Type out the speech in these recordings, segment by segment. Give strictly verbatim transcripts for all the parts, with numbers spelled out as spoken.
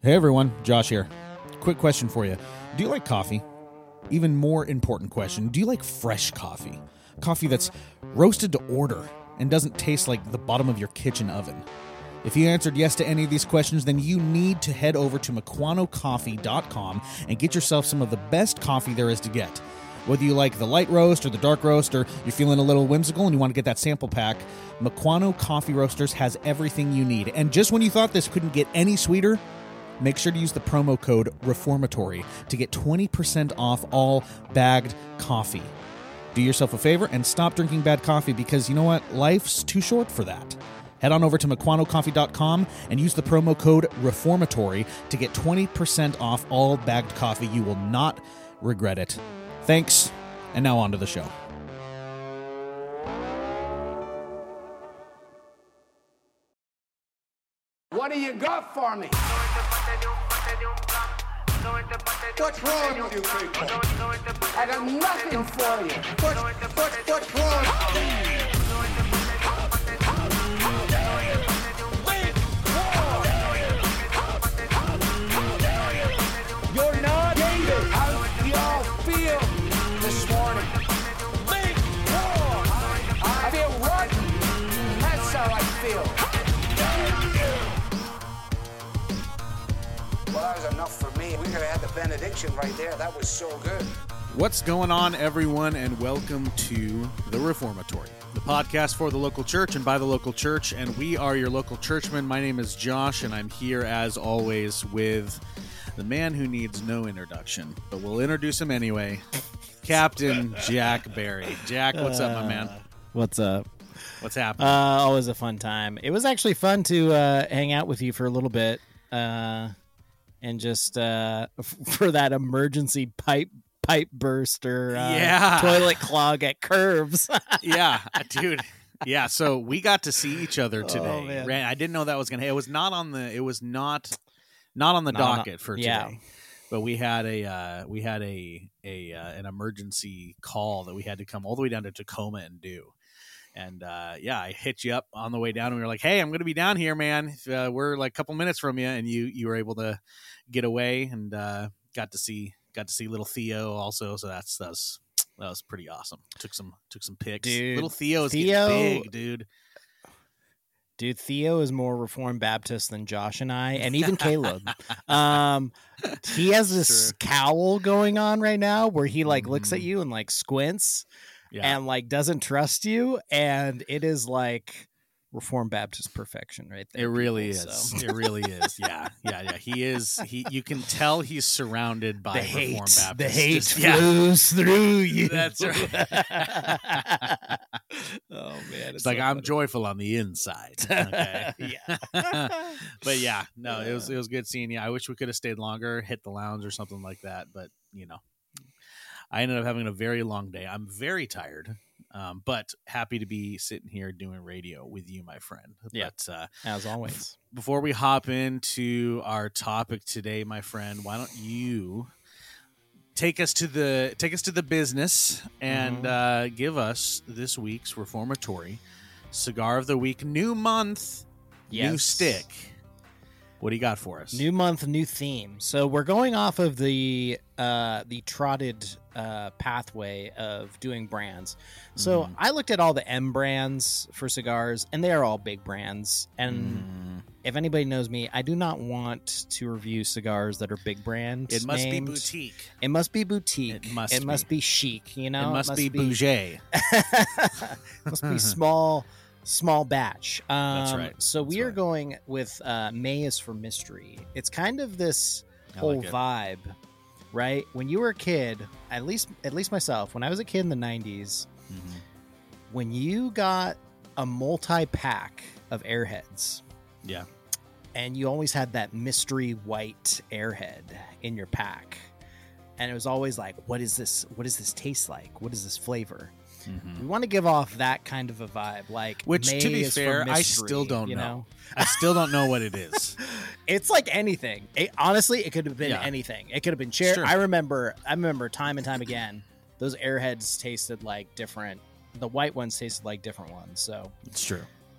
Hey everyone, Josh here. Quick question for you. Do you like coffee? Even more important question, do you like fresh coffee? Coffee that's roasted to order and doesn't taste like the bottom of your kitchen oven? If you answered yes to any of these questions, then you need to head over to Mequano Coffee dot com and get yourself some of the best coffee there is to get. Whether you like the light roast or the dark roast, or you're feeling a little whimsical and you want to get that sample pack, Mequano Coffee Roasters has everything you need. And just when you thought this couldn't get any sweeter, make sure to use the promo code Reformatory to get twenty percent off all bagged coffee. Do yourself a favor and stop drinking bad coffee, because you know what? Life's too short for that. Head on over to Mequano Coffee dot com and use the promo code Reformatory to get twenty percent off all bagged coffee. You will not regret it. Thanks, and now on to the show. What do you got for me? What's wrong with you people? I got nothing for you. What, what, what's wrong? You're not David. How do y'all feel this morning? Big war. I feel rotten. That's how I feel. Well, that was enough for me. We could have had the benediction right there. That was so good. What's going on, everyone, and welcome to The Reformatory, the podcast for the local church and by the local church, and we are your local churchmen. My name is Josh, and I'm here, as always, with the man who needs no introduction, but we'll introduce him anyway, Captain Jack Barry. Jack, what's up, my man? What's up? What's happening? Uh, always a fun time. It was actually fun to uh, hang out with you for a little bit. Uh And just uh, f- for that emergency pipe pipe burst or uh, yeah. toilet clog at Curves. Yeah, dude. Yeah, so we got to see each other today. Oh, man. Ran- I didn't know that was gonna. It was not on the. It was not not on the Not docket on- for today. yeah. But we had a uh, we had a a uh, an emergency call that we had to come all the way down to Tacoma and do. And uh, yeah, I hit you up on the way down, and we were like, "Hey, I'm going to be down here, man. If, uh, we're like a couple minutes from you," and you you were able to get away and uh, got to see got to see little Theo also. So that's that was that was pretty awesome. Took some took some pics. Dude, little Theo's Theo- getting big, dude. Dude, Theo is more Reformed Baptist than Josh and I, and even Caleb. Um, he has this True. cowl going on right now where he like looks at Mhm. you and like squints Yeah, and like doesn't trust you, and it is like Reformed Baptist perfection right there. it really people, is. so. It really is. Yeah, yeah, yeah. He is. He. You can tell he's surrounded by The hate, Reformed Baptists. the hate Just- yeah. flows through you. That's right. Oh man, It's like so I'm funny. joyful on the inside. Okay. Yeah. But yeah, no, it was it was good seeing you. I wish we could have stayed longer, hit the lounge or something like that. But you know, I ended up having a very long day. I'm very tired, um, but happy to be sitting here doing radio with you, my friend. Yeah. But uh, As always. before we hop into our topic today, my friend, why don't you take us to the take us to the business and Mhm. uh, give us this week's Reformatory Cigar of the Week, new month, new Yes. stick. What do you got for us? New month, new theme. So we're going off of the uh, the trotted uh, pathway of doing brands. So Mhm. I looked at all the M brands for cigars, and they are all big brands. And Mm, if anybody knows me, I do not want to review cigars that are big brands. it must named. be boutique. It must be boutique. It must It must be. be chic. You know, it must, be, bougie. must be small, small batch. Um, That's right. So That's we are right. going with uh, May is for Mystery. It's kind of this I whole like it. vibe, right? When you were a kid, at least at least myself, when I was a kid in the nineties, Mhm. when you got a multi pack of Airheads, Yeah. and you always had that mystery white Airhead in your pack, and it was always like, what is this? What does this taste like? What is this flavor? Mhm. We want to give off that kind of a vibe, like Which, May to be is for fair, I mystery, still don't you know. I still don't know what it is. It's like anything. It, honestly, it could have been Yeah. anything. It could have been cherry. Sure. I remember. I remember time and time again, those Airheads tasted like different. The white ones tasted like different ones. So It's true.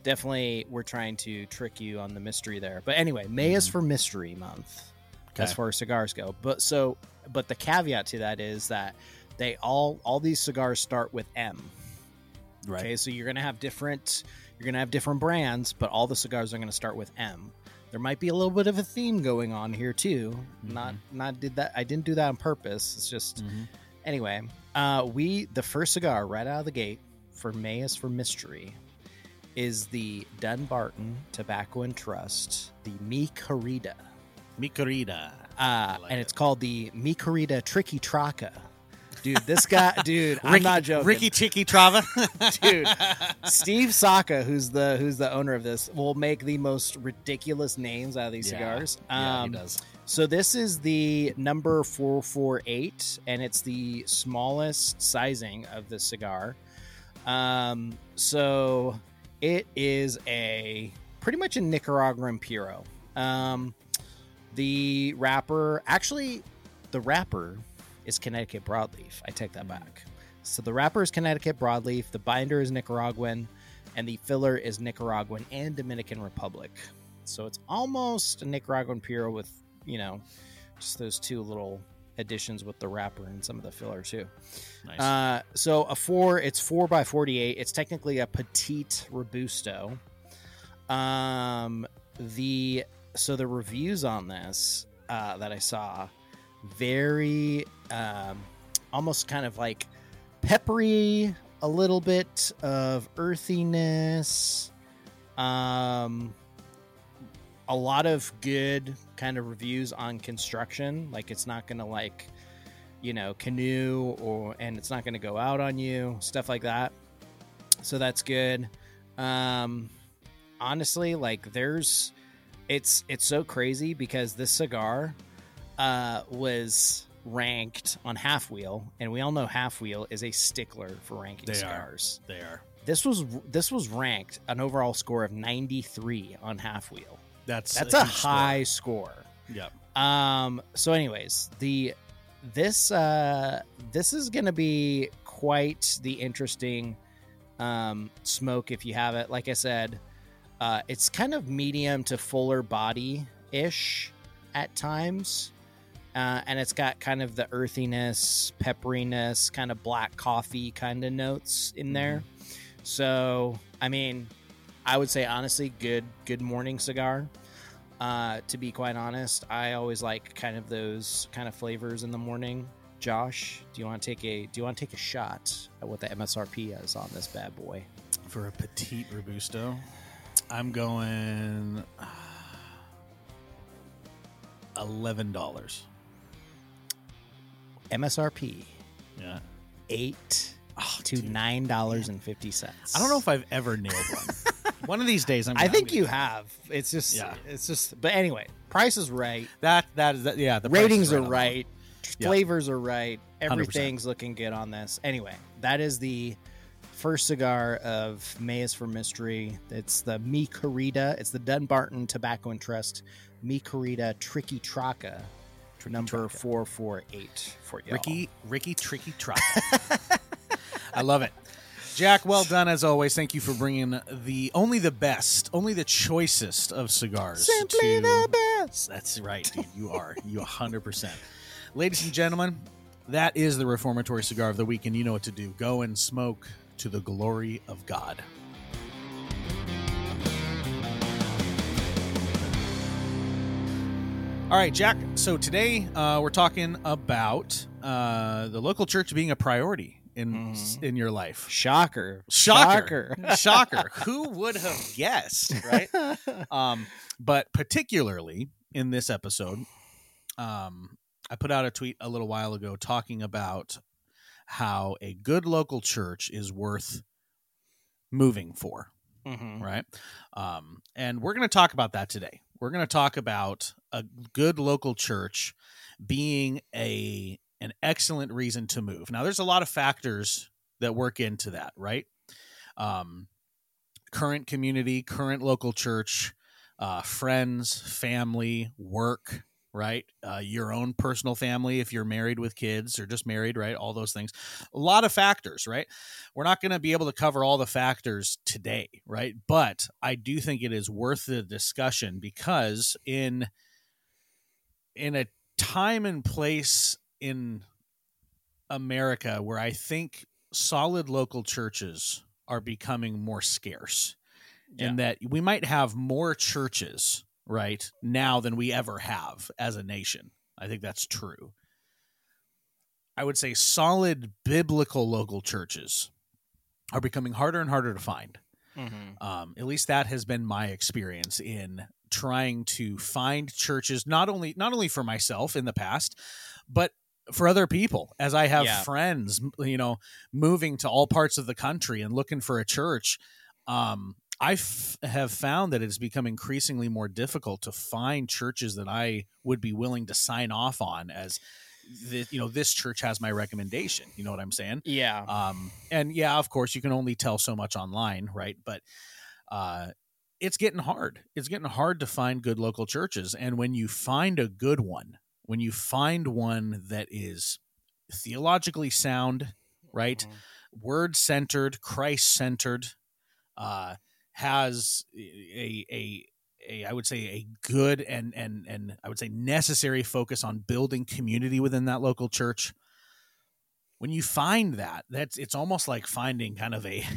definitely we're trying to trick you on the mystery there. But anyway, May mm-hmm. is for mystery month okay. as far as cigars go. But so, but the caveat to that is that they all all these cigars start with M. Right. Okay, so you're gonna have different you're gonna have different brands, but all the cigars are gonna start with M. There might be a little bit of a theme going on here too. Mm-hmm. Not not did that I didn't do that on purpose. It's just mm-hmm. anyway. Uh, we the first cigar right out of the gate for May is for mystery is the Dunbarton Tobacco and Trust, the Mi Querida. Mi Querida. Uh, like and it. it's called the Mi Querida Tricky Traca. Dude, this guy, dude, Ricky, I'm not joking. Ricky Chicky Trava. Dude, Steve Saka, who's the who's the owner of this, will make the most ridiculous names out of these yeah. cigars. Yeah, um, he does. So this is the number four forty-eight, and it's the smallest sizing of the cigar. Um, so it is a pretty much a Nicaraguan Puro. Um, the wrapper, actually, the wrapper is Connecticut broadleaf. I take that back. So the wrapper is Connecticut broadleaf, the binder is Nicaraguan, and the filler is Nicaraguan and Dominican Republic. So it's almost a Nicaraguan Puro with, you know, just those two little additions with the wrapper and some of the filler too. Nice. Uh, so a four, it's four by forty-eight. It's technically a petite Robusto. Um, the so the reviews on this uh, that I saw, very um, almost kind of like peppery, a little bit of earthiness, um, a lot of good kind of reviews on construction. Like it's not gonna like, you know, canoe or and it's not gonna go out on you, stuff like that. So that's good. Um, honestly, like there's, it's it's so crazy because this cigar uh, was ranked on Half Wheel, and we all know Half Wheel is a stickler for ranking they cigars. Are. They are. This was this was ranked an overall score of ninety-three on Half Wheel. That's that's a, a high score. score. Yep. Um. So, anyways, the this uh this is gonna be quite the interesting um smoke if you have it. Like I said, uh, it's kind of medium to fuller body ish at times. Uh, and it's got kind of the earthiness, pepperiness, kind of black coffee kind of notes in there. Mm-hmm. So, I mean, I would say honestly, good, good morning cigar. Uh, to be quite honest, I always like kind of those kind of flavors in the morning. Josh, do you want to take a do you want to take a shot at what the M S R P is on this bad boy? For a petite Robusto, I'm going eleven dollars. M S R P, yeah, eight oh, to dude. nine dollars and fifty cents. I don't know if I've ever nailed one. One of these days, I'm. I I'm think gonna... you have. It's just, yeah. it's just. But anyway, price is right. That that is that. Yeah, the ratings right are right. Yep. Flavors are right. Everything's one hundred percent looking good on this. Anyway, that is the first cigar of May is for Mystery. It's the Mi Querida. It's the Dunbarton Tobacco and Trust Mi Querida Tricky Traca. Tricky Number Traca. four four eight for you. Ricky, Ricky Tricky Traca. I love it. Jack, well done as always. Thank you for bringing the only the best, only the choicest of cigars. Simply to... the best. That's right, dude. You are. You one hundred percent. Ladies and gentlemen, that is the Reformatory Cigar of the Week, and you know what to do. Go and smoke to the glory of God. All right, Jack. So today uh, we're talking about uh, the local church being a priority in mm. in your life. Shocker. Shocker. Shocker. Shocker. Who would have guessed, right? um, but particularly in this episode, um, I put out a tweet a little while ago talking about how a good local church is worth moving for, mm-hmm. right? Um, and we're going to talk about that today. We're going to talk about a good local church being a an excellent reason to move. Now, there's a lot of factors that work into that, right? Um, current community, current local church, uh, friends, family, work, right? Uh, your own personal family, if you're married with kids or just married, right? All those things. A lot of factors, right? We're not going to be able to cover all the factors today, right? But I do think it is worth the discussion because in in a time and place in America where I think solid local churches are becoming more scarce, Yeah. and that we might have more churches right now than we ever have as a nation. I think that's true. I would say solid biblical local churches are becoming harder and harder to find. Mm-hmm. Um, at least that has been my experience in trying to find churches, not only not only for myself in the past, but for other people. As I have Yeah. friends, you know, moving to all parts of the country and looking for a church, um, I f- have found that it's become increasingly more difficult to find churches that I would be willing to sign off on as, the, you know, this church has my recommendation. You know what I'm saying? Yeah. Um, and yeah, of course, you can only tell so much online, right? But uh, it's getting hard. It's getting hard to find good local churches. And when you find a good one, when you find one that is theologically sound, right? Mm-hmm. Word-centered, Christ-centered, uh, has a, a, a, I would say a good and, and, and I would say necessary focus on building community within that local church. When you find that, that's, it's almost like finding kind of a,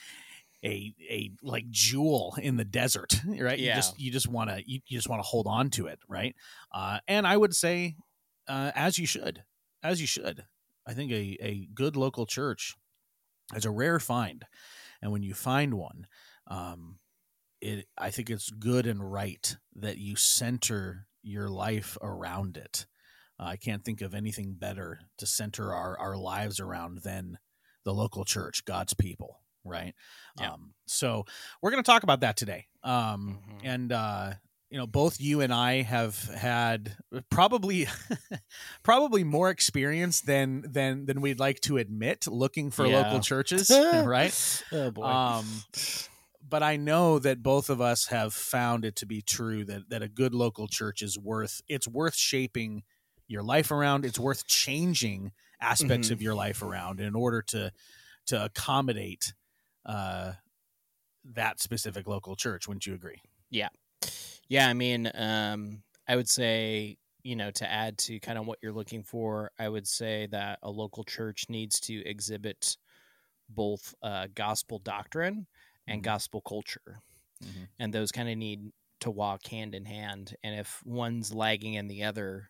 a, a like jewel in the desert, right? Yeah. You just, you just want to, you, you just want to hold on to it. Right. Uh, and I would say, uh, as you should, as you should, I think a, a good local church is a rare find. And when you find one, um, it, I think it's good and right that you center your life around it. Uh, I can't think of anything better to center our, our lives around than the local church, God's people, right? Yeah. Um, so we're going to talk about that today. Um, Mm-hmm. And, uh, you know, both you and I have had probably, probably more experience than than than we'd like to admit looking for Yeah. local churches, right? Oh boy. Um, but I know that both of us have found it to be true that that a good local church is worth it's worth shaping your life around. It's worth changing aspects Mhm. of your life around in order to to accommodate uh, that specific local church. Wouldn't you agree? Yeah. Yeah, I mean, um, I would say, you know, to add to kind of what you're looking for, I would say that a local church needs to exhibit both uh, gospel doctrine and Mhm. gospel culture. Mhm. And those kind of need to walk hand in hand. And if one's lagging in the other,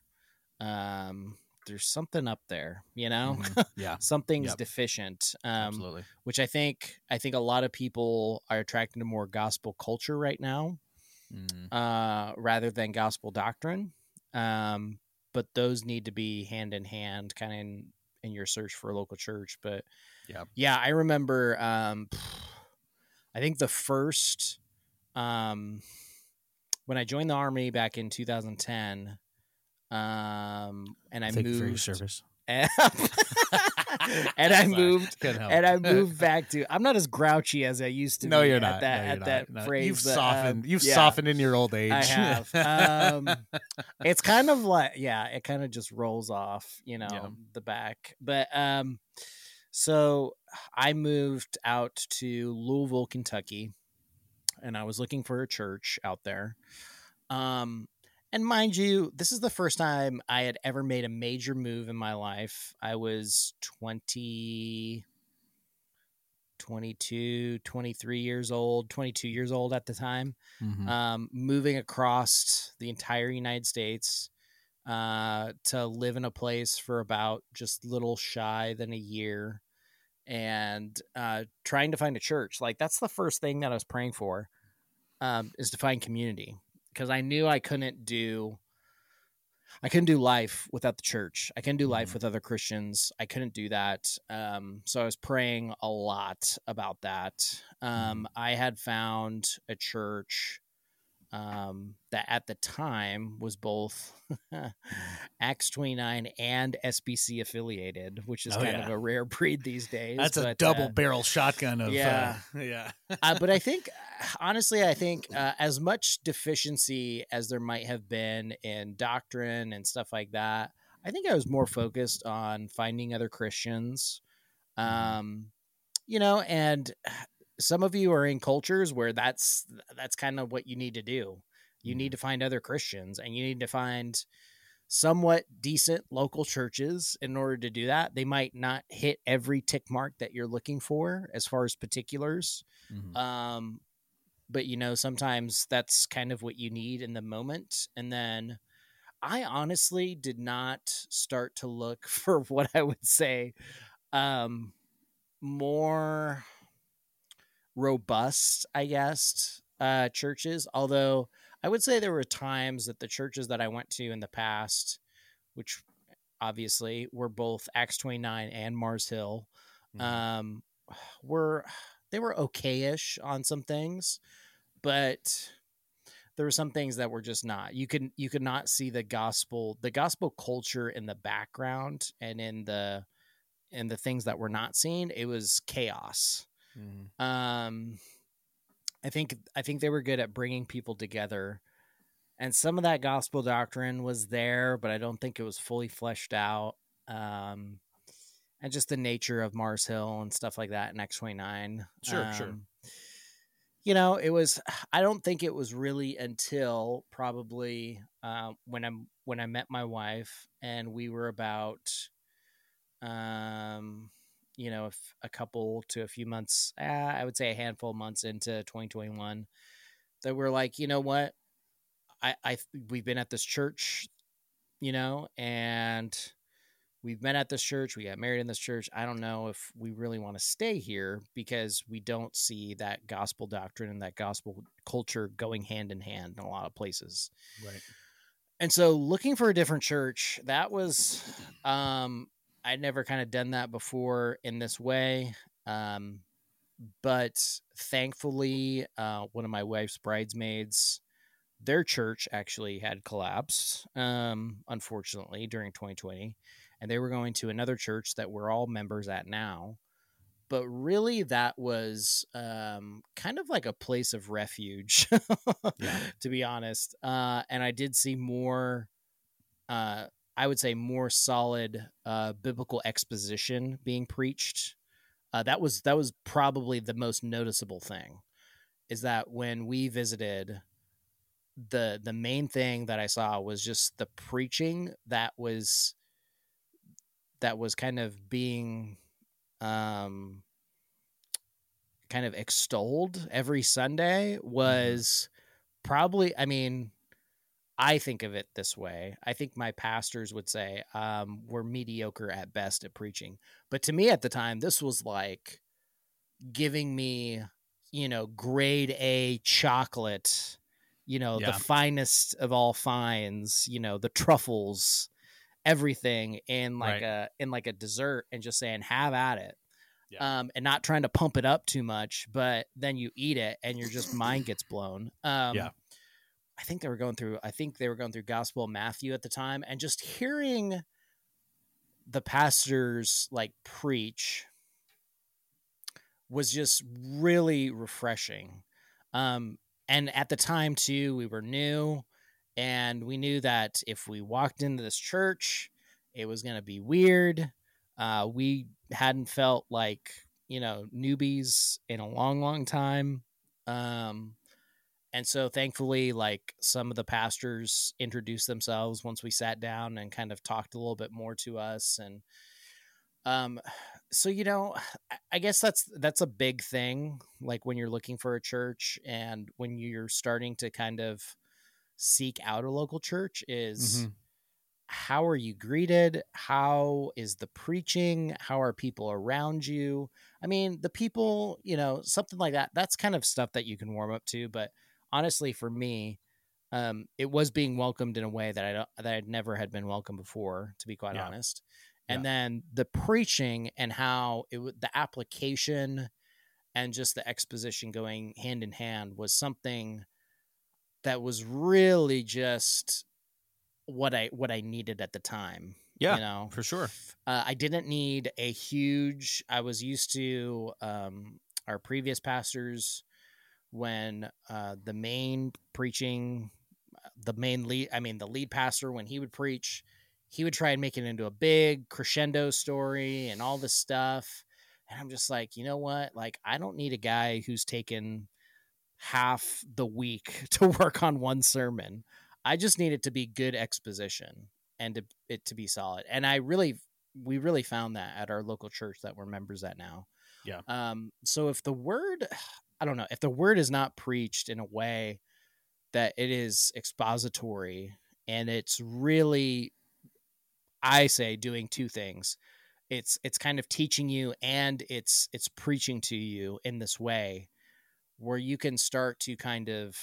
um, there's something up there, you know, Mhm. Yeah, something's Yep. deficient. Um, absolutely. which I think, I think a lot of people are attracted to more gospel culture right now. Mm. Uh, rather than gospel doctrine. Um, but those need to be hand in hand, kind of in, in your search for a local church. But Yep. yeah, I remember, um, I think the first, um, when I joined the Army back in two thousand ten, um, and I Thank you for your moved, service. and, and I Sorry, moved, couldn't help. and I moved back to. I'm not as grouchy as I used to. No, be you're at not. That No, you're at not. that No. phrase, You've but, softened. um, You've yeah, softened in your old age. I have. Um, it's kind of like, yeah, it kind of just rolls off, you know, Yeah. the back. But um, so I moved out to Louisville, Kentucky, and I was looking for a church out there. Um, and mind you, this is the first time I had ever made a major move in my life. I was twenty, twenty-two, twenty-three years old, twenty-two years old at the time, Mhm. um, moving across the entire United States uh, to live in a place for about just little shy than a year and uh, trying to find a church. Like, that's the first thing that I was praying for, um, is to find community, because I knew I couldn't do I couldn't do life without the church. I couldn't do life Mhm. with other Christians. I couldn't do that. Um, so I was praying a lot about that. Um, I had found a church um, that at the time was both Acts twenty-nine and S B C affiliated, which is Oh, kind yeah. of a rare breed these days. That's a but, double uh, barrel shotgun of yeah. uh, yeah. uh, but I think, honestly, I think uh, as much deficiency as there might have been in doctrine and stuff like that, I think I was more focused on finding other Christians. Um, you know, and some of you are in cultures where that's that's kind of what you need to do. You need to find other Christians, and you need to find somewhat decent local churches in order to do that. They might not hit every tick mark that you're looking for as far as particulars. Mhm. Um, but you know, sometimes that's kind of what you need in the moment. And then I honestly did not start to look for what I would say um, more robust, I guess, uh, churches. Although I would say there were times that the churches that I went to in the past, which obviously were both Acts twenty-nine and Mars Hill, Mhm. um, were they were okay-ish on some things, but there were some things that were just not. You could you could not see the gospel, the gospel culture in the background and in the in the things that were not seen. It was chaos. Mhm. Um, I think I think they were good at bringing people together, and some of that gospel doctrine was there, but I don't think it was fully fleshed out. Um, and just the nature of Mars Hill and stuff like that in X twenty-nine. Sure, um, sure. You know, it was. I don't think it was really until probably uh, when I'm when I met my wife and we were about, um, you know, if a couple to a few months, uh, I would say a handful of months into twenty twenty-one, that we're like, you know what, I, I, we've been at this church, you know, and we've met at this church. We got married in this church. I don't know if we really want to stay here because we don't see that gospel doctrine and that gospel culture going hand in hand in a lot of places. Right. And so looking for a different church, that was, um, I'd never kind of done that before in this way. Um, but thankfully, uh, one of my wife's bridesmaids, their church actually had collapsed, um, unfortunately, during twenty twenty. And they were going to another church that we're all members at now. But really, that was um, kind of like a place of refuge, Yeah. to be honest. Uh, and I did see more, uh, I would say, more solid uh, biblical exposition being preached. Uh, that was that was probably the most noticeable thing. Is that when we visited, the the main thing that I saw was just the preaching that was that was kind of being um kind of extolled every Sunday was probably, I mean, I think of it this way. I think my pastors would say um we're mediocre at best at preaching. But to me at the time, this was like giving me, you know, grade A chocolate, you know, Yeah. the finest of all fines, you know, the truffles, everything in like Right. a in like a dessert, and just saying have at it. Yeah. Um, and not trying to pump it up too much, but then you eat it and your just mind gets blown. Um, Yeah. I think they were going through, I think they were going through Gospel of Matthew at the time, and just hearing the pastors like preach was just really refreshing. Um, and at the time too, we were new, and we knew that if we walked into this church, it was going to be weird. Uh, we hadn't felt like, you know, newbies in a long, long time. Um, and so thankfully, like, some of the pastors introduced themselves once we sat down and kind of talked a little bit more to us. And um, so, you know, I- I guess that's that's a big thing. Like when you're looking for a church and when you're starting to kind of seek out a local church, is Mhm. how are you greeted? How is the preaching? How are people around you? I mean, the people, you know, something like that. That's kind of stuff that you can warm up to. But honestly, for me, um, it was being welcomed in a way that I don't, that I'd never had been welcomed before, to be quite Yeah. honest. Yeah. And then the preaching and how it would, the application and just the exposition going hand in hand was something that was really just what I what I needed at the time. Yeah, you know, for sure. Uh, I didn't need a huge. I was used to um, our previous pastors when uh, the main preaching, the main lead. I mean, the lead pastor, when he would preach, he would try and make it into a big crescendo story and all this stuff. And I'm just like, you know what? Like, I don't need a guy who's taken half the week to work on one sermon. I just need it to be good exposition and to, it to be solid. And I really, we really found that at our local church that we're members at now. Yeah. Um, so if the word, I don't know, if the word is not preached in a way that it is expository and it's really, I say, doing two things. It's, it's kind of teaching you and it's, it's preaching to you in this way where you can start to kind of,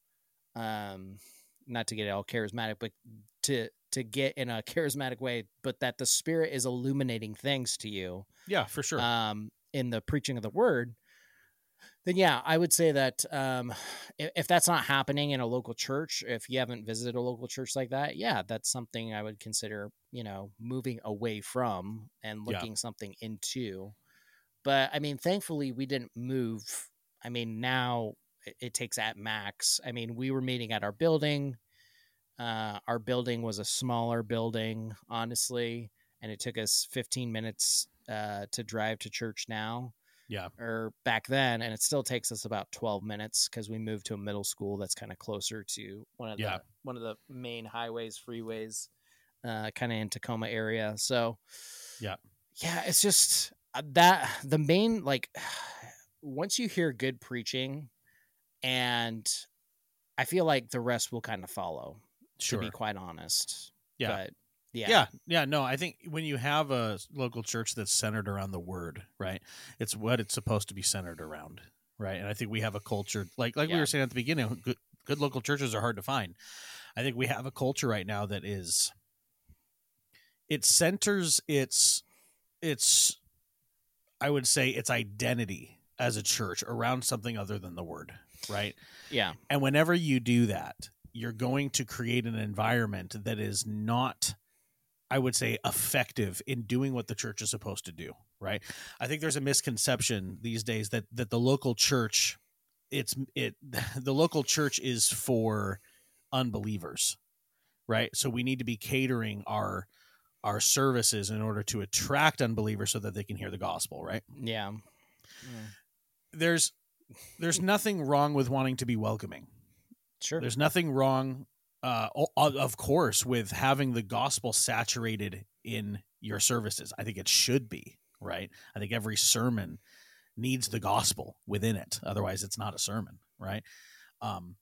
um, not to get all charismatic, but to, to get in a charismatic way, but that the Spirit is illuminating things to you. Yeah, for sure. Um, in the preaching of the word, then yeah, I would say that um, if, if that's not happening in a local church, if you haven't visited a local church like that, yeah, that's something I would consider, you know, moving away from and looking yeah. something into. But I mean, thankfully we didn't move. I mean, now it, it takes at max. I mean, we were meeting at our building. Uh, our building was a smaller building, honestly, and it took us fifteen minutes uh, to drive to church now. Yeah. Or back then, and it still takes us about twelve minutes because we moved to a middle school that's kind of closer to one of yeah. the one of the main highways, freeways, uh, kind of in Tacoma area. So, yeah, yeah, it's just uh, that the main like once you hear good preaching, and I feel like the rest will kind of follow. Sure. To be quite honest. Yeah. But yeah. Yeah. Yeah. No, I think when you have a local church that's centered around the word, right, it's what it's supposed to be centered around. Right. And I think we have a culture like, like yeah. we were saying at the beginning, good, good local churches are hard to find. I think we have a culture right now that is, it centers its, its, I would say its identity as a church around something other than the word. Right. Yeah. And whenever you do that, you're going to create an environment that is not, I would say, effective in doing what the church is supposed to do, right? I think there's a misconception these days that that the local church, it's it the local church is for unbelievers, right? So we need to be catering our our services in order to attract unbelievers so that they can hear the gospel, right? Yeah. yeah. There's there's nothing wrong with wanting to be welcoming. Sure. There's nothing wrong, uh, of course, with having the gospel saturated in your services. I think it should be, right? I think every sermon needs the gospel within it. Otherwise, it's not a sermon, right? Um,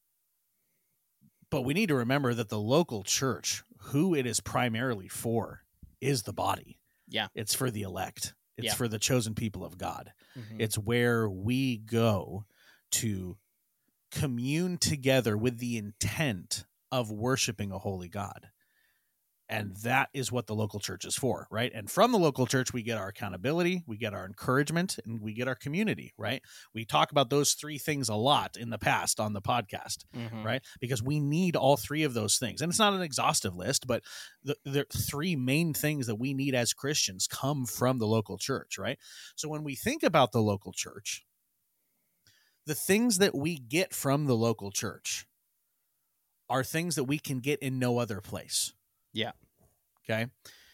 but we need to remember that the local church, who it is primarily for, is the body. Yeah. It's for the elect. It's yeah. for the chosen people of God. Mm-hmm. It's where we go to commune together with the intent of worshiping a holy God. And that is what the local church is for, right? And from the local church, we get our accountability, we get our encouragement, and we get our community, right? We talk about those three things a lot in the past on the podcast, mm-hmm. right? Because we need all three of those things. And it's not an exhaustive list, but the, the three main things that we need as Christians come from the local church, right? So when we think about the local church, the things that we get from the local church are things that we can get in no other place. Yeah. Okay.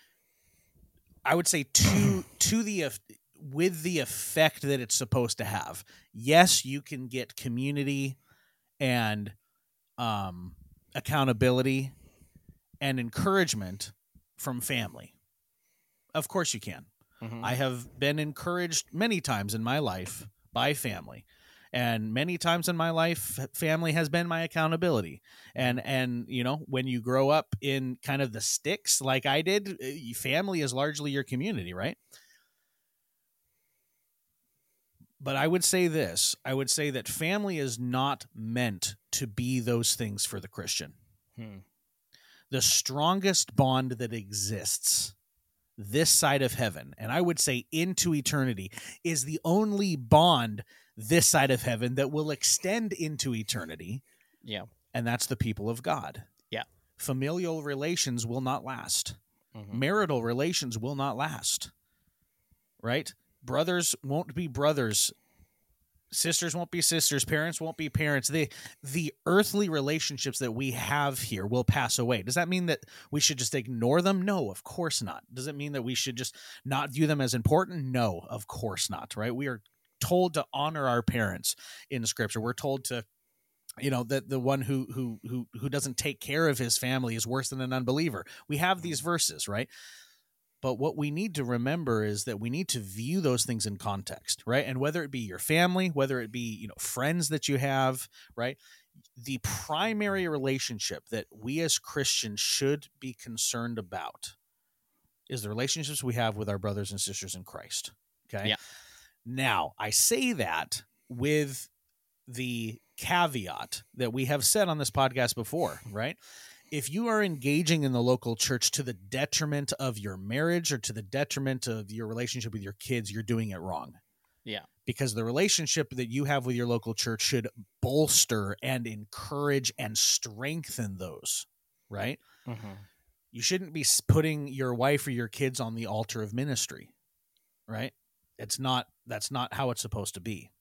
I would say to to the with the effect that it's supposed to have. Yes, you can get community and um, accountability and encouragement from family. Of course you can. Mm-hmm. I have been encouraged many times in my life by family. And many times in my life, family has been my accountability. And, and you know, when you grow up in kind of the sticks like I did, family is largely your community, right? But I would say this. I would say that family is not meant to be those things for the Christian. Hmm. The strongest bond that exists this side of heaven, and I would say into eternity, is the only bond this side of heaven that will extend into eternity. Yeah. and that's the people of God. Yeah. Familial relations will not last. Mm-hmm. Marital relations will not last. Right? Brothers won't be brothers. Sisters won't be sisters. Parents won't be parents. The the earthly relationships that we have here will pass away. Does that mean that we should just ignore them? No, of course not. Does it mean that we should just not view them as important? No, of course not. Right? We are told to honor our parents in Scripture. We're told to, you know, that the one who who who who doesn't take care of his family is worse than an unbeliever. We have these verses, right? But what we need to remember is that we need to view those things in context, right? And whether it be your family, whether it be, you know, friends that you have, right? The primary relationship that we as Christians should be concerned about is the relationships we have with our brothers and sisters in Christ. Okay. Yeah. Now, I say that with the caveat that we have said on this podcast before, right? If you are engaging in the local church to the detriment of your marriage or to the detriment of your relationship with your kids, you're doing it wrong. Yeah. Because the relationship that you have with your local church should bolster and encourage and strengthen those, right? Mm-hmm. You shouldn't be putting your wife or your kids on the altar of ministry, right? It's not, that's not how it's supposed to be.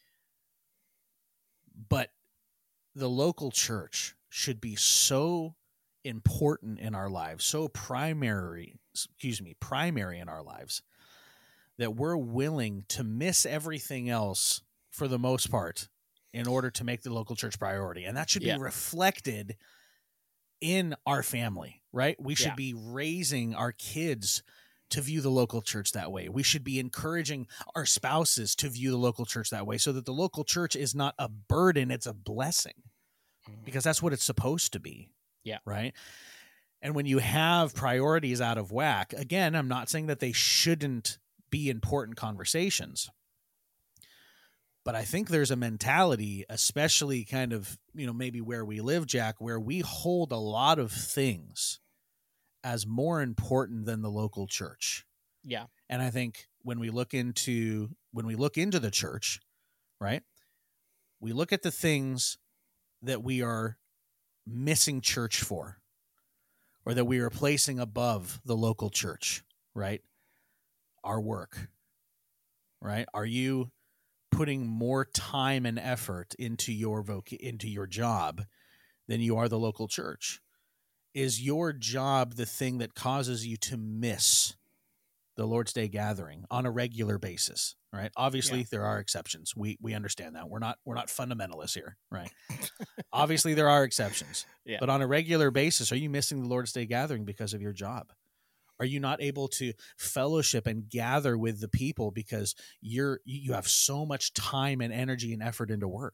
But the local church should be so important in our lives, so primary, excuse me, primary in our lives, that we're willing to miss everything else for the most part in order to make the local church priority. And that should Yeah. be reflected in our family, right? We should Yeah. be raising our kids to view the local church that way. We should be encouraging our spouses to view the local church that way so that the local church is not a burden, it's a blessing. Because that's what it's supposed to be. Yeah. Right. And when you have priorities out of whack, again, I'm not saying that they shouldn't be important conversations. But I think there's a mentality, especially kind of, you know, maybe where we live, Jack, where we hold a lot of things as more important than the local church. Yeah. And I think when we look into when we look into the church, right, we look at the things that we are missing church for, or that we are placing above the local church, right? Our work, right? Are you putting more time and effort into your voc- into your job than you are the local church? Is your job the thing that causes you to miss the Lord's Day gathering on a regular basis, right? Obviously, Yeah. there are exceptions. We we understand that. We're not we're not fundamentalists here, right? Obviously, there are exceptions. Yeah. But on a regular basis, are you missing the Lord's Day gathering because of your job? Are you not able to fellowship and gather with the people because you're you have so much time and energy and effort into work?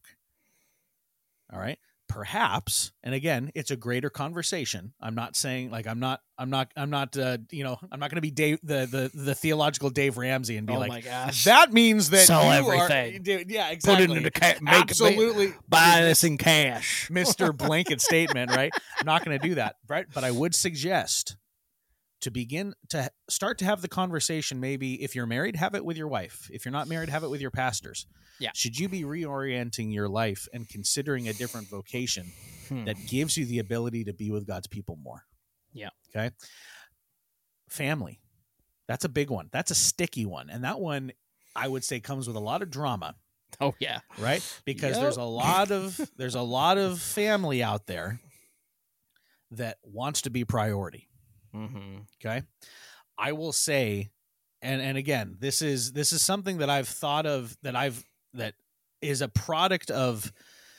All right. Perhaps, and again, it's a greater conversation. I'm not saying like I'm not I'm not I'm not uh, you know I'm not going to be Dave the, the the theological Dave Ramsey and be Oh like my gosh. that means that Sell you everything. Are, dude, yeah, Put exactly. it into ca- make Absolutely, buy this in cash. Mister Blanket statement, right? I'm not going to do that, right? But I would suggest to begin to start to have the conversation. Maybe if you're married, have it with your wife. If you're not married, have it with your pastors. Yeah. Should you be reorienting your life and considering a different vocation Hmm. that gives you the ability to be with God's people more? Yeah. Okay. Family. That's a big one. That's a sticky one. And that one, I would say, comes with a lot of drama, Oh yeah. right? Because Yep. there's a lot of there's a lot of family out there that wants to be priority. Mm-hmm. Okay. I will say, and and again, this is this is something that I've thought of that I've that is a product of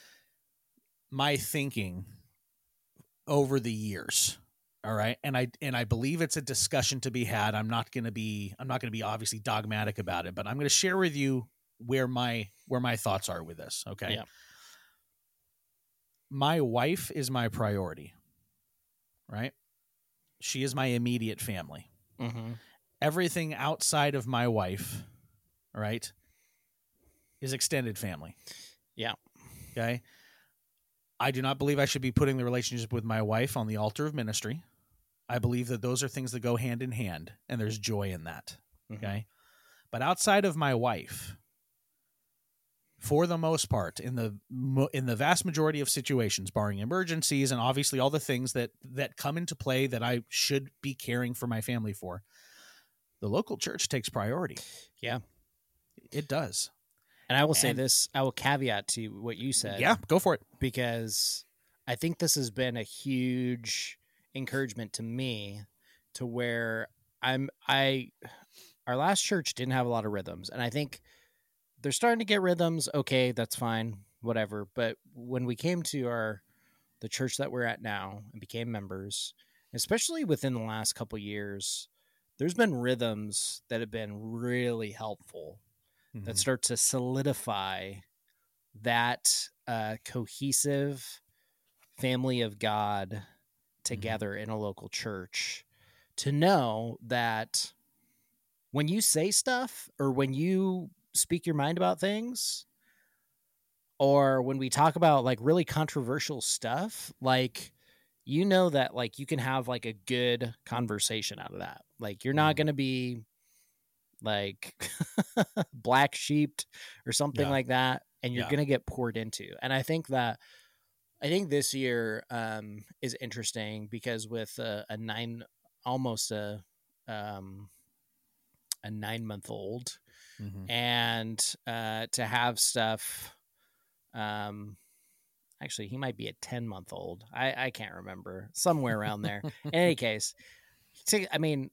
my thinking over the years. All right. And I and I believe it's a discussion to be had. I'm not gonna be I'm not gonna be obviously dogmatic about it, but I'm gonna share with you where my where my thoughts are with this. Okay. Yeah. My wife is my priority. Right? She is my immediate family. Mm-hmm. Everything outside of my wife, right, is extended family. Yeah. Okay. I do not believe I should be putting the relationship with my wife on the altar of ministry. I believe that those are things that go hand in hand, and there's joy in that. Mhm. Okay. But outside of my wife, for the most part, in the mo- in the vast majority of situations, barring emergencies and obviously all the things that that come into play that I should be caring for my family for, the local church takes priority. Yeah. It does. And I will say And- this, I will caveat to what you said. Yeah, go for it. Because I think this has been a huge encouragement to me to where I'm I our last church didn't have a lot of rhythms, and I think they're starting to get rhythms. Okay, that's fine, whatever. But when we came to our the church that we're at now and became members, especially within the last couple years, there's been rhythms that have been really helpful Mhm. that start to solidify that uh, cohesive family of God together in a local church, to know that when you say stuff or when you speak your mind about things, or when we talk about like really controversial stuff, like, you know, that like you can have like a good conversation out of that. Like, you're not Mhm. going to be like black sheeped or something Yeah. like that, and you're Yeah. going to get poured into. And I think that I think this year um, is interesting because with a, a nine, almost a um, a nine month old, Mhm. and uh, to have stuff. Um, actually, he might be a ten month old. I I can't remember, somewhere around there. In any case, to, I mean,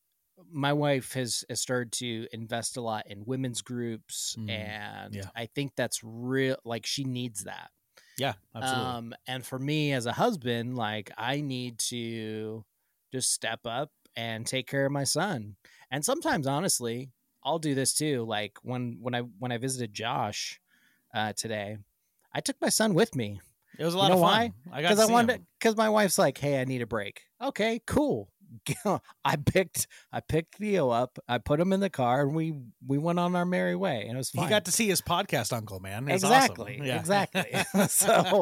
my wife has, has started to invest a lot in women's groups, Mm, and yeah. I think that's real. Like, she needs that. Yeah, absolutely. Um, and for me as a husband, like, I need to just step up and take care of my son. And sometimes, honestly, I'll do this too. Like when when I when I visited Josh uh, today, I took my son with me. It was a You lot know of fun. why? I got Because to I see wanted him. because my wife's like, "Hey, I need a break." Okay, cool. I picked I picked Theo up. I put him in the car, and we we went on our merry way, and it was fun. He got to see his podcast uncle, man. It's exactly, awesome. Yeah. exactly. so,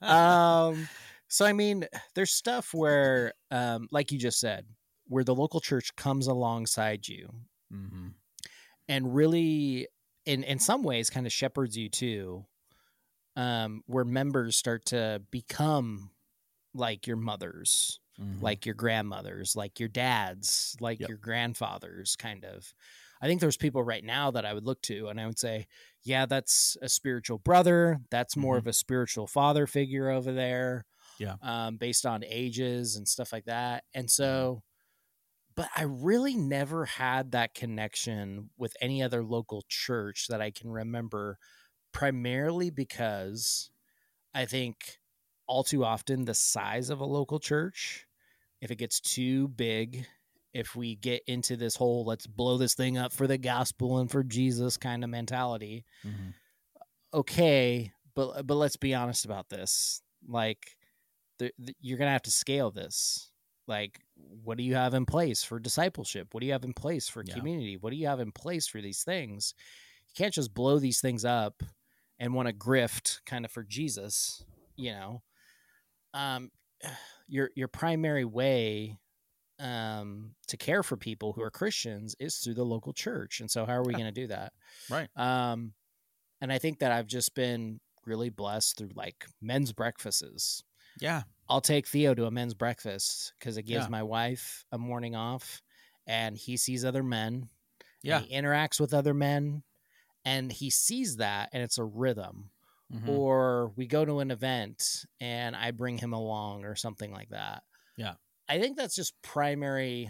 um, so I mean, there's stuff where, um, like you just said, where the local church comes alongside you Mhm. and really, in in some ways, kind of shepherds you too. Um, where members start to become like your mothers, Mhm. like your grandmothers, like your dads, like Yep. your grandfathers, kind of. I think there's people right now that I would look to and I would say, yeah, that's a spiritual brother. That's more Mhm. of a spiritual father figure over there. Yeah. Um, based on ages and stuff like that. And so, but I really never had that connection with any other local church that I can remember, primarily because I think all too often the size of a local church, if it gets too big, if we get into this whole let's blow this thing up for the gospel and for Jesus kind of mentality, Mhm. okay, but but let's be honest about this. Like, the, the, you're gonna have to scale this. Like, what do you have in place for discipleship? What do you have in place for Yeah. community? What do you have in place for these things? You can't just blow these things up and want to grift kind of for Jesus, you know. Um, your your primary way um, to care for people who are Christians is through the local church, and so how are we Yeah. going to do that? Right. Um, and I think that I've just been really blessed through like men's breakfasts. Yeah. I'll take Theo to a men's breakfast because it gives Yeah. my wife a morning off, and he sees other men, Yeah. and he interacts with other men, and he sees that, and it's a rhythm. Mhm. Or we go to an event and I bring him along or something like that. Yeah. I think that's just primary.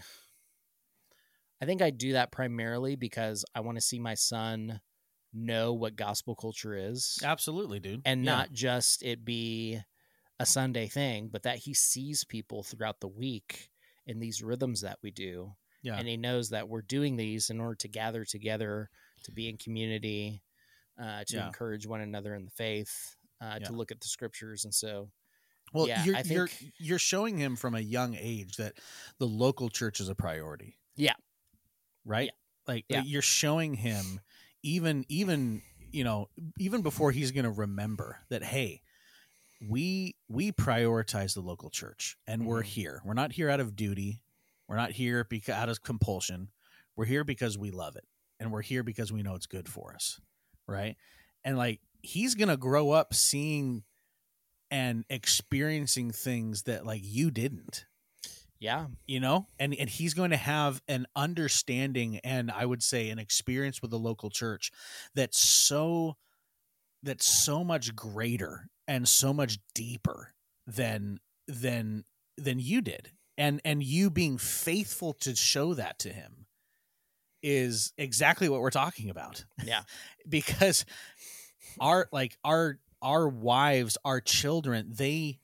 I think I do that primarily because I want to see my son know what gospel culture is, Absolutely, dude. and Yeah. not just it be a Sunday thing, but that he sees people throughout the week in these rhythms that we do. Yeah. And he knows that we're doing these in order to gather together, to be in community, uh, to Yeah. encourage one another in the faith, uh, Yeah. to look at the scriptures. And so, Well, yeah, you're I you're think, you're showing him from a young age that the local church is a priority. Yeah. Right? Like, Yeah. like you're showing him even even, you know, even before he's going to remember that, hey, we we prioritize the local church and we're Mhm. here. We're not here out of duty. We're not here because out of compulsion. We're here because we love it. And we're here because we know it's good for us. Right? and like he's gonna grow up seeing and experiencing things that like you didn't. Yeah. You know, and and he's going to have an understanding and I would say an experience with the local church that's so that's so much greater and so much deeper than than than you did. And and you being faithful to show that to him is exactly what we're talking about. Yeah. Because our like our our wives, our children, they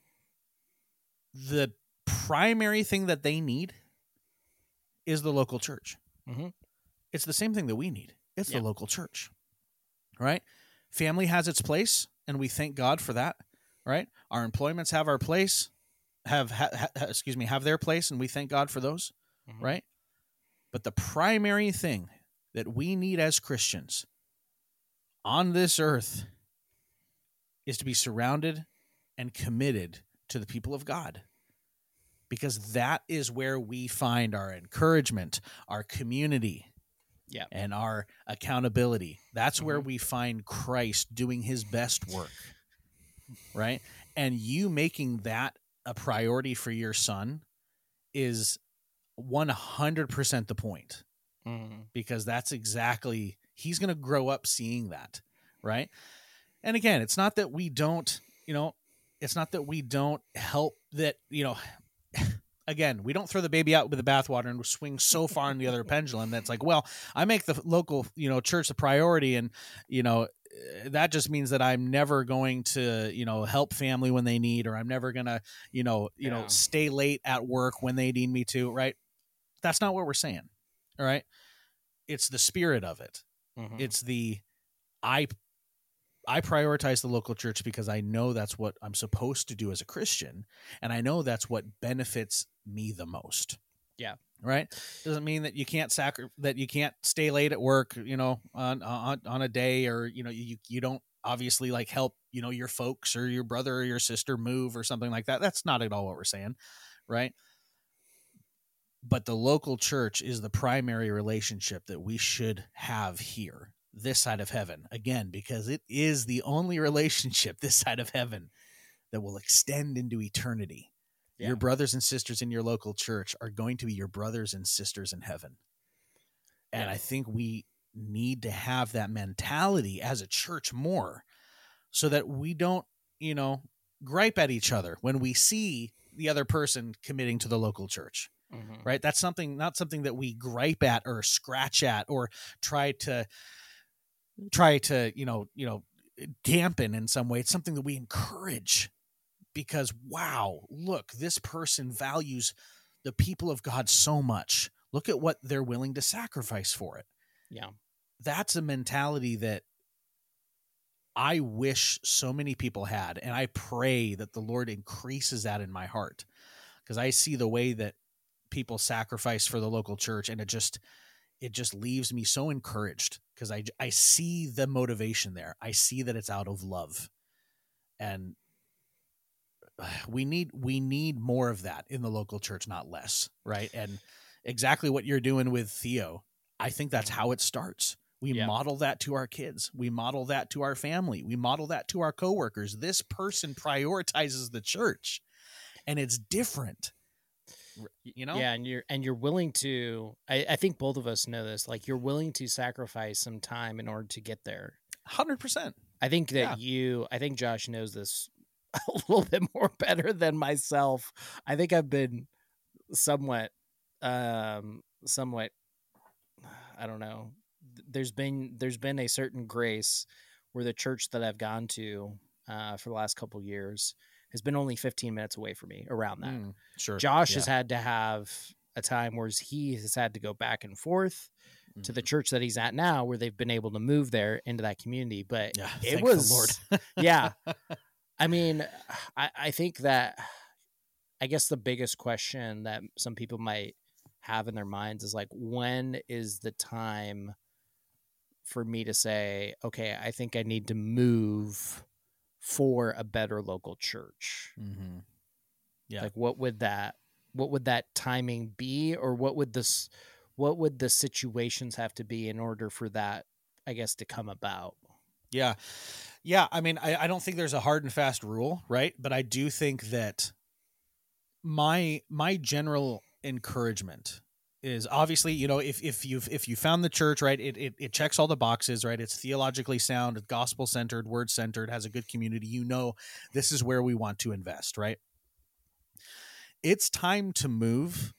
the primary thing that they need is the local church. Mm-hmm. It's the same thing that we need. It's Yeah. the local church, right? Family has its place, and we thank God for that, right? Our employments have our place, have ha, ha, excuse me, have their place, and we thank God for those, Mhm. right? But the primary thing that we need as Christians on this earth is to be surrounded and committed to the people of God. Because that is where we find our encouragement, our community, Yeah. and our accountability. That's Mhm. where we find Christ doing his best work, right? And you making that a priority for your son is one hundred percent the point, Mhm. because that's exactly, he's going to grow up seeing that, right? And again, it's not that we don't, you know, it's not that we don't help that, you know, again, we don't throw the baby out with the bathwater and swing so far in the other pendulum that's like, well, I make the local, you know, church a priority, and you know, that just means that I'm never going to, you know, help family when they need, or I'm never gonna, you know, you know, Yeah. stay late at work when they need me to, right? That's not what we're saying. All right. It's the spirit of it. Mhm. It's the I I prioritize the local church because I know that's what I'm supposed to do as a Christian, and I know that's what benefits me the most. Yeah. Right? Doesn't mean that you can't sacri- that you can't stay late at work, you know, on on on a day, or you know, you you don't obviously like help, you know, your folks or your brother or your sister move or something like that. That's not at all what we're saying, right? But the local church is the primary relationship that we should have here, this side of heaven, again, because it is the only relationship this side of heaven that will extend into eternity. Yeah. Your brothers and sisters in your local church are going to be your brothers and sisters in heaven. And Yeah. I think we need to have that mentality as a church more, so that we don't, you know, gripe at each other when we see the other person committing to the local church. Mhm. Right? That's something, not something that we gripe at or scratch at or try to try to, you know, you know, dampen in some way. It's something that we encourage, because wow, look, this person values the people of God so much. Look at what they're willing to sacrifice for it. Yeah. That's a mentality that I wish so many people had, and I pray that the Lord increases that in my heart, because I see the way that people sacrifice for the local church, and it just it just leaves me so encouraged, because I, I see the motivation there. I see that it's out of love, and we need we need more of that in the local church, not less, right? And exactly what you're doing with Theo, I think that's how it starts. We Yeah. model that to our kids. We model that to our family. We model that to our coworkers. This person prioritizes the church, and it's different. You know? Yeah, and you're and you're willing to. I, I think both of us know this. Like, you're willing to sacrifice some time in order to get there. one hundred percent. I think that Yeah. you. I think Josh knows this a little bit more better than myself. I think I've been somewhat, um, somewhat. I don't know. There's been there's been a certain grace where the church that I've gone to uh, for the last couple of years has been only fifteen minutes away from me. Around that. Mm, sure. Josh Yeah. has had to have a time where he has had to go back and forth to the church that he's at now, where they've been able to move there into that community. But Yeah, it thank was, the Lord. yeah. I mean, I, I think that, I guess the biggest question that some people might have in their minds is like, when is the time for me to say, okay, I think I need to move for a better local church? Mm-hmm. Yeah. Like, what would that, what would that timing be, or what would this, what would the situations have to be in order for that, I guess, to come about? Yeah. Yeah. I mean, I, I don't think there's a hard and fast rule, right? But I do think that my my general encouragement is obviously, you know, if if you've if you found the church, right, it, it it checks all the boxes, right? It's theologically sound, it's gospel centered, word centered, has a good community. You know, this is where we want to invest, right? It's time to move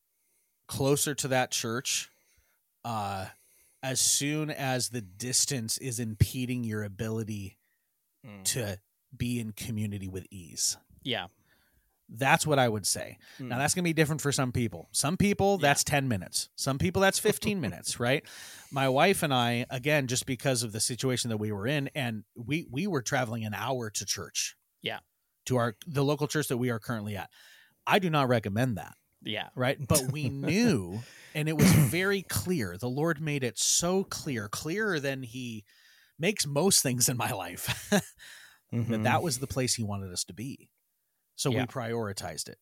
closer to that church uh, as soon as the distance is impeding your ability mm. to be in community with ease. Yeah. That's what I would say. Mm. Now, that's going to be different for some people. Some people, that's yeah. ten minutes. Some people, that's fifteen minutes, right? My wife and I, again, just because of the situation that we were in, and we we were traveling an hour to church. Yeah. To our the local church that we are currently at. I do not recommend that. Yeah. Right? But we knew, and it was very clear. The Lord made it so clear, clearer than he makes most things in my life, mm-hmm. that that was the place he wanted us to be. So yeah. we prioritized it,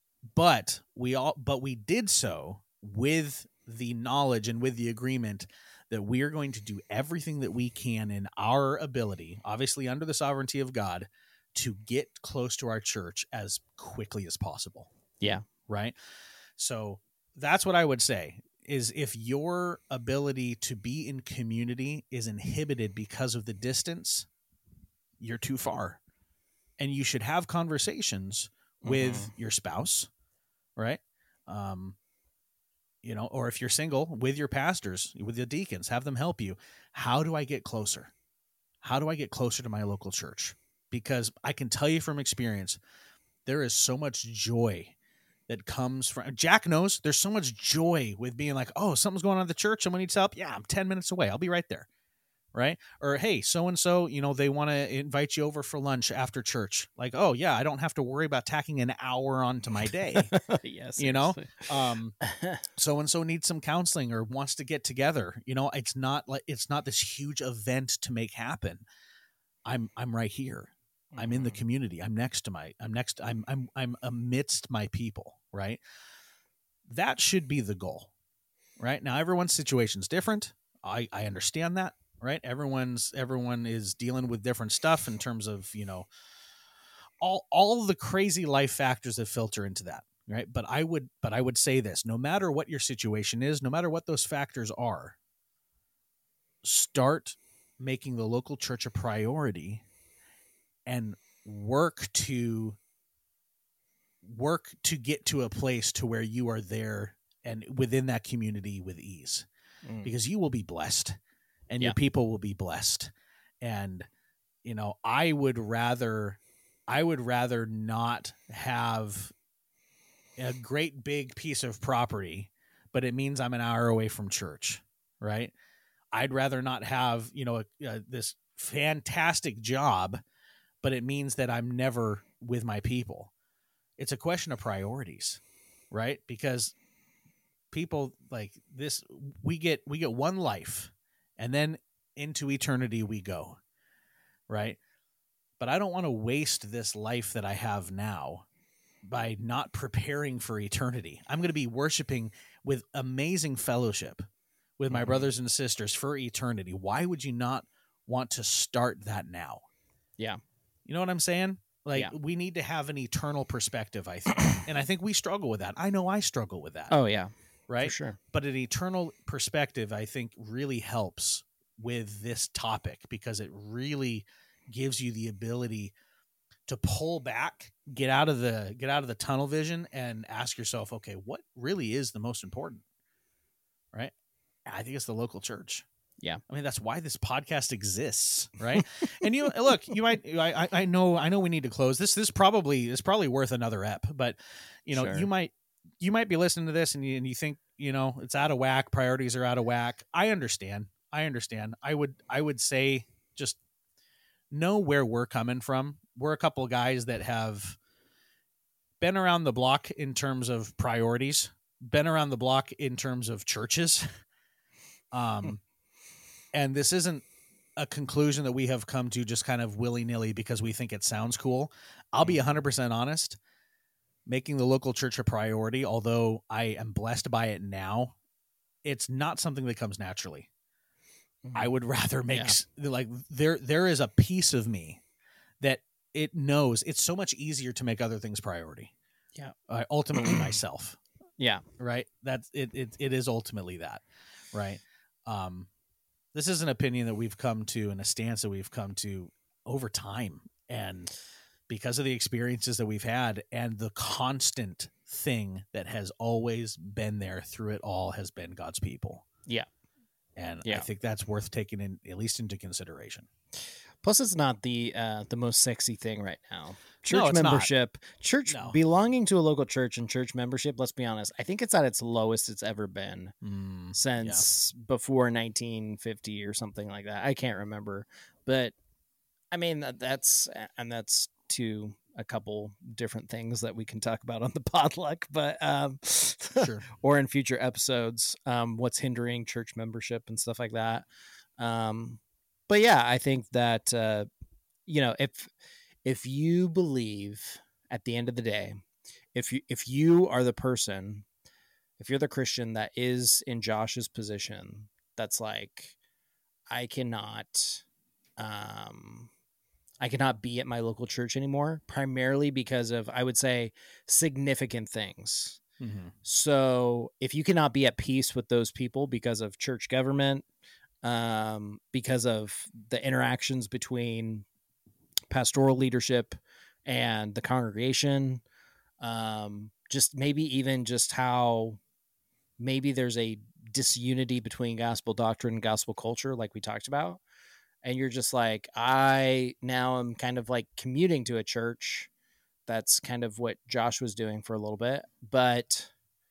but we all, but we did so with the knowledge and with the agreement that we are going to do everything that we can in our ability, obviously under the sovereignty of God, to get close to our church as quickly as possible. Yeah. Right. So that's what I would say is if your ability to be in community is inhibited because of the distance, you're too far. And you should have conversations with mm-hmm. your spouse, right? Um, you know, or if you're single, with your pastors, with the deacons, have them help you. How do I get closer? How do I get closer to my local church? Because I can tell you from experience, there is so much joy that comes from, Jack knows there's so much joy with being like, oh, something's going on at the church. Someone needs help. Yeah, I'm ten minutes away. I'll be right there. Right. Or, hey, so-and-so, you know, they want to invite you over for lunch after church. Like, oh yeah, I don't have to worry about tacking an hour onto my day. Yes. You know, um, so-and-so needs some counseling or wants to get together. You know, it's not like, it's not this huge event to make happen. I'm, I'm right here. Mm-hmm. I'm in the community. I'm next to my, I'm next, I'm, I'm, I'm amidst my people. Right. That should be the goal. Right. Now, everyone's situation is different. I, I understand that. Right. Everyone's everyone is dealing with different stuff in terms of, you know, all all the crazy life factors that filter into that. Right. But I would but I would say this, no matter what your situation is, no matter what those factors are, start making the local church a priority and work to work to get to a place to where you are there and within that community with ease, mm. because you will be blessed. And yeah. your people will be blessed. And, you know, I would rather, I would rather not have a great big piece of property, but it means I'm an hour away from church, right? I'd rather not have, you know, a, a, this fantastic job, but it means that I'm never with my people. It's a question of priorities, right? Because people like this, we get, we get one life. And then into eternity we go, right? But I don't want to waste this life that I have now by not preparing for eternity. I'm going to be worshiping with amazing fellowship with my mm-hmm. brothers and sisters for eternity. Why would you not want to start that now? Yeah. You know what I'm saying? Like, yeah. we need to have an eternal perspective, I think. And I think we struggle with that. I know I struggle with that. Oh, yeah. Right? For sure. But an eternal perspective, I think, really helps with this topic because it really gives you the ability to pull back, get out of the get out of the tunnel vision and ask yourself, okay, what really is the most important? Right? I think it's the local church. Yeah. I mean, that's why this podcast exists, right? And you look, you might I I know I know we need to close. This this probably is probably worth another ep, but you know, sure. you might You might be listening to this and you, and you think, you know, it's out of whack. Priorities are out of whack. I understand. I understand. I would, I would say just know where we're coming from. We're a couple of guys that have been around the block in terms of priorities, been around the block in terms of churches. Um, and this isn't a conclusion that we have come to just kind of willy nilly because we think it sounds cool. I'll be a hundred percent honest. Making the local church a priority, although I am blessed by it now, it's not something that comes naturally. I would rather make Yeah. s- like there there is a piece of me that it knows it's so much easier to make other things priority. Yeah. Uh, ultimately myself, Yeah. right? That's it, it it is ultimately that, right? Um this is an opinion that we've come to and a stance that we've come to over time, and because of the experiences that we've had, and the constant thing that has always been there through it all has been God's people. Yeah. And Yeah. I think that's worth taking in at least into consideration. Plus, it's not the uh, the most sexy thing right now. Church No, it's not. membership, church No. belonging to a local church and church membership. Let's be honest. I think it's at its lowest it's ever been Mm, since before nineteen fifty or something like that. I can't remember, but I mean that, that's and that's to a couple different things that we can talk about on the potluck, but um, Sure. or in future episodes. Um, what's hindering church membership and stuff like that. Um, but yeah, I think that uh, you know if if you believe at the end of the day, if you if you are the person, if you're the Christian that is in Josh's position, that's like, I cannot, um, I cannot be at my local church anymore, primarily because of, I would say, significant things. Mm-hmm. So if you cannot be at peace with those people because of church government, um, because of the interactions between pastoral leadership and the congregation, um, just maybe even just how maybe there's a disunity between gospel doctrine and gospel culture, like we talked about. And you're just like, I now am kind of like commuting to a church. That's kind of what Josh was doing for a little bit. But,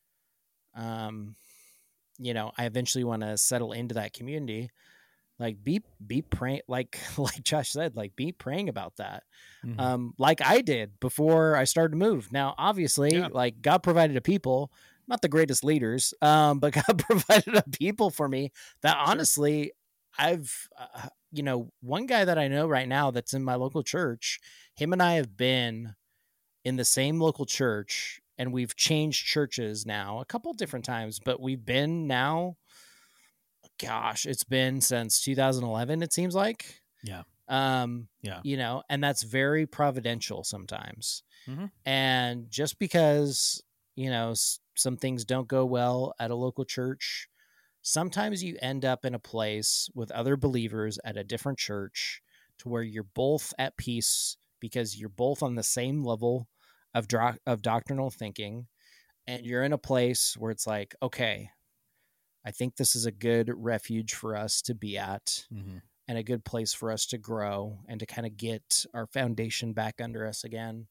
um, you know, I eventually want to settle into that community. Like be, be praying, like, like Josh said, like be praying about that. Mm-hmm. Um, like I did before I started to move. Now, obviously, Yeah. like God provided a people, not the greatest leaders, um, but God provided a people for me that honestly, I've, uh, you know, one guy that I know right now that's in my local church, him and I have been in the same local church, and we've changed churches now a couple different times, but we've been now, gosh, it's been since two thousand eleven, it seems like. Yeah. Um, Yeah. you know, and that's very providential sometimes. Mm-hmm. And just because, you know, s- some things don't go well at a local church, sometimes you end up in a place with other believers at a different church to where you're both at peace because you're both on the same level of dro- of doctrinal thinking, and you're in a place where it's like, okay, I think this is a good refuge for us to be at, Mm-hmm. and a good place for us to grow and to kind of get our foundation back under us again.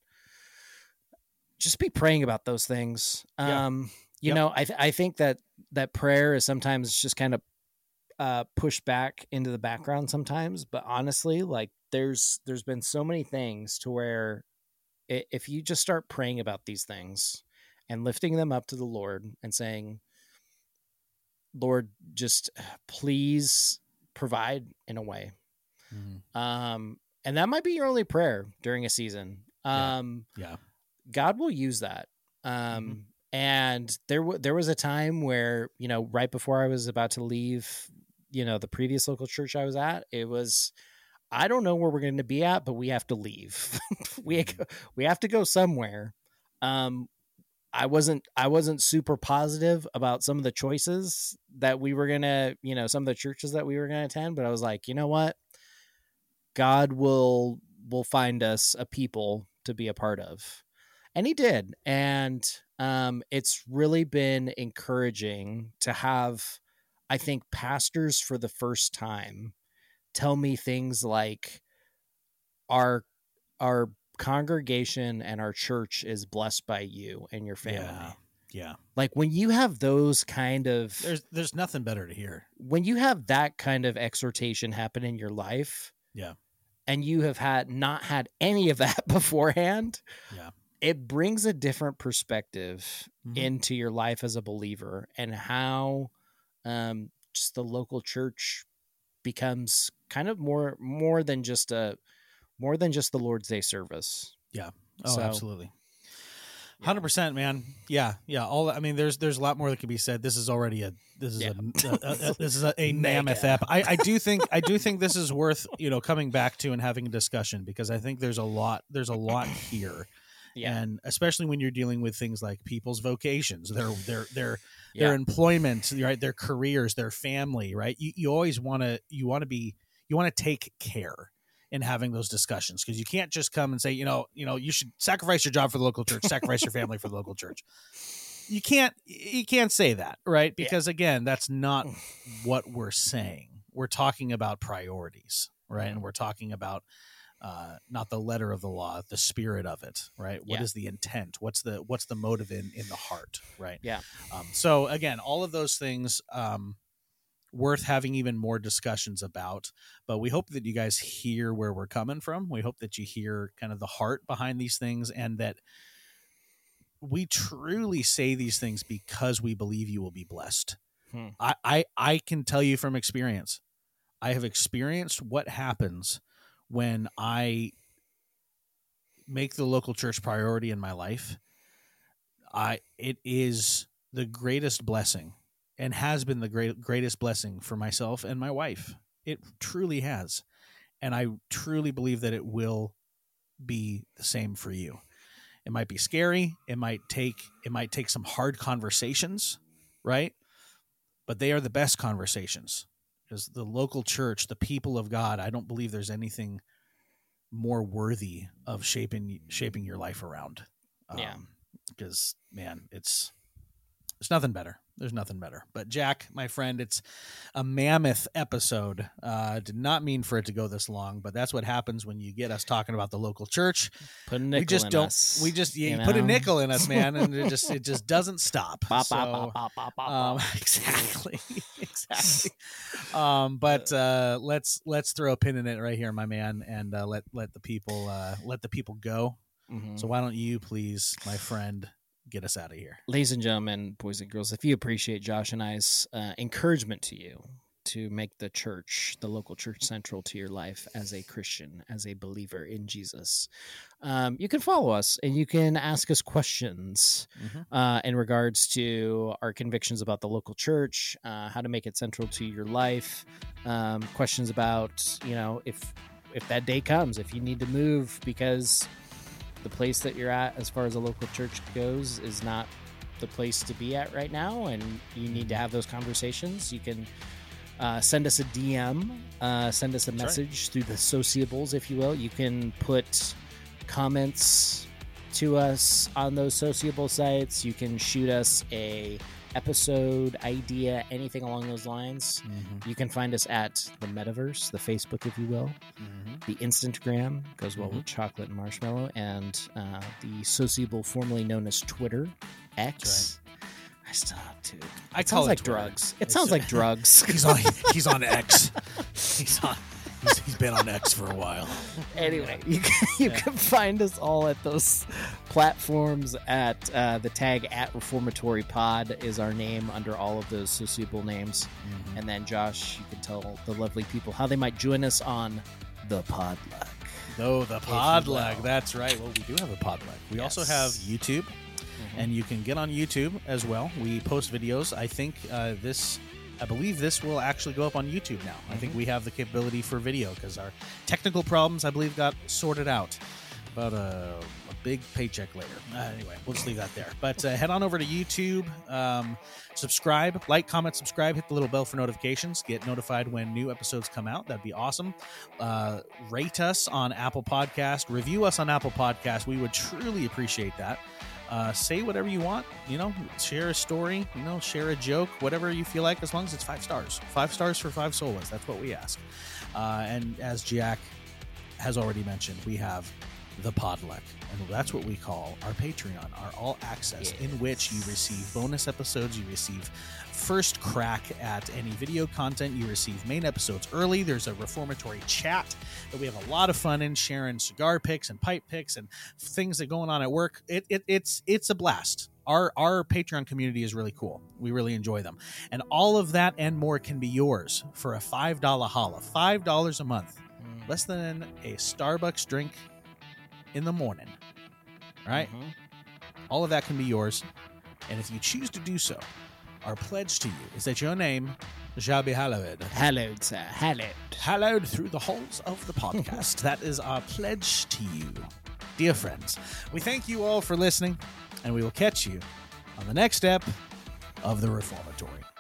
Just be praying about those things. Yeah. Um, you Yep. know, I th- I think that that prayer is sometimes just kind of uh, pushed back into the background sometimes. But honestly, like there's there's been so many things to where i- if you just start praying about these things and lifting them up to the Lord and saying, Lord, just please provide in a way. Mm-hmm. Um, and that might be your only prayer during a season. Yeah. Um, Yeah. God will use that. Um, Mm-hmm. and there, w- there was a time where, you know, right before I was about to leave, you know, the previous local church I was at, it was, I don't know where we're going to be at, but we have to leave. we, Mm-hmm. we have to go somewhere. Um, I wasn't, I wasn't super positive about some of the choices that we were going to, you know, some of the churches that we were going to attend, but I was like, you know what? God will, will find us a people to be a part of. And he did. And um, it's really been encouraging to have, I think, pastors for the first time tell me things like our our congregation and our church is blessed by you and your family. Yeah. Yeah. Like when you have those kind of There's there's nothing better to hear. when you have that kind of exhortation happen in your life, Yeah. and you have had not had any of that beforehand, Yeah. it brings a different perspective Mhm. into your life as a believer, and how um, just the local church becomes kind of more more than just a more than just the Lord's Day service. Yeah. Oh, So- absolutely. Hundred percent, man. Yeah, yeah. All I mean, there's there's a lot more that could be said. This is already a this is Yeah. a, a, a, a this is a, a Mega. mammoth ep. I, I do think I do think this is worth you know coming back to and having a discussion because I think there's a lot there's a lot here, Yeah. and especially when you're dealing with things like people's vocations, their their their Yeah. their employment, right? Their careers, their family, right? You you always want to you want to be you want to take care in having those discussions because you can't just come and say, you know, you know, you should sacrifice your job for the local church, sacrifice your family for the local church. You can't, you can't say that, right? Because again, that's not what we're saying. We're talking about priorities, right? And we're talking about uh, not the letter of the law, the spirit of it, right? What Yeah. is the intent? What's the what's the motive in in the heart, right? Yeah. Um, so again, all of those things. Um, worth having even more discussions about, but we hope that you guys hear where we're coming from. We hope that you hear kind of the heart behind these things and that we truly say these things because we believe you will be blessed. Hmm. I, I, I can tell you from experience, I have experienced what happens when I make the local church priority in my life. I, it is the greatest blessing. And has been the great, greatest blessing for myself and my wife. It truly has. And I truly believe that it will be the same for you. It might be scary. It might take, it might take some hard conversations, right? But they are the best conversations because the local church, the people of God, I don't believe there's anything more worthy of shaping, shaping your life around. Um, Yeah. Because man, it's, it's nothing better. There's nothing better. But Jack, my friend, it's a mammoth episode. Uh, did not mean for it to go this long, but that's what happens when you get us talking about the local church. Put a nickel We just in don't. us, we just yeah, you you put a know? nickel in us, man, and it just it just doesn't stop. Bop, So, bop, bop, bop, bop, bop, um, bop. exactly, exactly. Um, but uh, let's let's throw a pin in it right here, my man, and uh, let let the people uh, let the people go. Mhm. So why don't you please, my friend, get us out of here? Ladies and gentlemen, boys and girls, if you appreciate Josh and I's uh, encouragement to you to make the church, the local church, central to your life as a Christian, as a believer in Jesus, um, you can follow us and you can ask us questions Mhm. uh, in regards to our convictions about the local church, uh, how to make it central to your life, um, questions about, you know, if if that day comes, if you need to move because the place that you're at as far as a local church goes is not the place to be at right now and you need to have those conversations, you can uh, send us a D M, uh, send us a That's right. message through the sociables, if you will. You can put comments to us on those sociable sites. You can shoot us a episode idea, anything along those lines. Mhm. You can find us at the Metaverse, the Facebook, if you will. Mhm. The Instagram goes well Mhm. with chocolate and marshmallow, and uh, the sociable, formerly known as Twitter, X. I still have to. It I call sounds it like Twitter. drugs. It It's- sounds like drugs. He's on. He's on X. He's on. He's, he's been on X for a while. Anyway, you can, you Yeah. can find us all at those platforms at uh, the tag at Reformatory Pod is our name under all of those sociable names. Mm-hmm. And then Josh, you can tell the lovely people how they might join us on the Podluck. No, the you Podluck. will. That's right. Well, we do have a Podluck. We also Yes. have YouTube, and you can get on YouTube as well. We post videos. I think uh, this, I believe this will actually go up on YouTube now. I think we have the capability for video because our technical problems, I believe, got sorted out. About a, a big paycheck later. Uh, anyway, we'll just leave that there. But uh, head on over to YouTube, um, subscribe, like, comment, subscribe, hit the little bell for notifications, get notified when new episodes come out. That'd be awesome. Uh, rate us on Apple Podcast, review us on Apple Podcast. We would truly appreciate that. Uh, say whatever you want, you know, share a story, you know, share a joke, whatever you feel like, as long as it's five stars. Five stars for five solas. That's what we ask. Uh, and as Jack has already mentioned, we have the Podluck, and that's what we call our Patreon, our all access, Yes. in which you receive bonus episodes, you receive first crack at any video content, you receive main episodes early. There's a reformatory chat that we have a lot of fun in, sharing cigar picks and pipe picks and things that are going on at work. It, it it's it's a blast. Our our Patreon community is really cool. We really enjoy them, and all of that and more can be yours for a five dollar holla, five dollars a month, less than a Starbucks drink in the morning, right? Mhm. All of that can be yours. And if you choose to do so, our pledge to you is that your name shall be hallowed. Hallowed, sir. Hallowed. Hallowed through the halls of the podcast. That is our pledge to you. Dear friends, we thank you all for listening, and we will catch you on the next step of the Reformatory.